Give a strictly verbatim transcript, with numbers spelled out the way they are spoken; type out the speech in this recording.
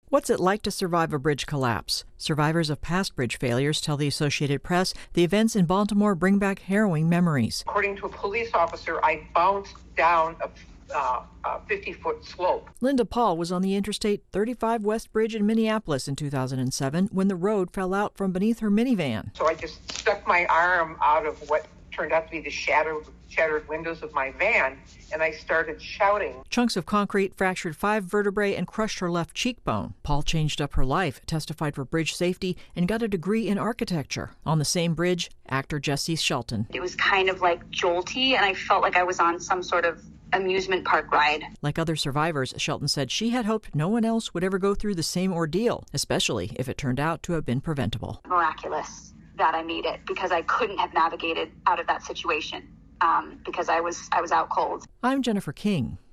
What's it like to survive a bridge collapse? Survivors of past bridge failures tell the Associated Press the events in Baltimore bring back harrowing memories. According to a police officer, I bounced down a Uh, a fifty-foot slope. Linda Paul was on the Interstate thirty-five West Bridge in Minneapolis in two thousand seven when the road fell out from beneath her minivan. So I just stuck my arm out of what turned out to be the shattered, shattered windows of my van, and I started shouting. Chunks of concrete fractured five vertebrae and crushed her left cheekbone. Paul changed up her life, testified for bridge safety, and got a degree in architecture. On the same bridge, actor Jesse Shelton. It was kind of like jolty, and I felt like I was on some sort of amusement park ride. Like other survivors, Shelton said she had hoped no one else would ever go through the same ordeal, especially if it turned out to have been preventable. Miraculous that I made it, because I couldn't have navigated out of that situation um, because I was I was out cold. I'm Jennifer King.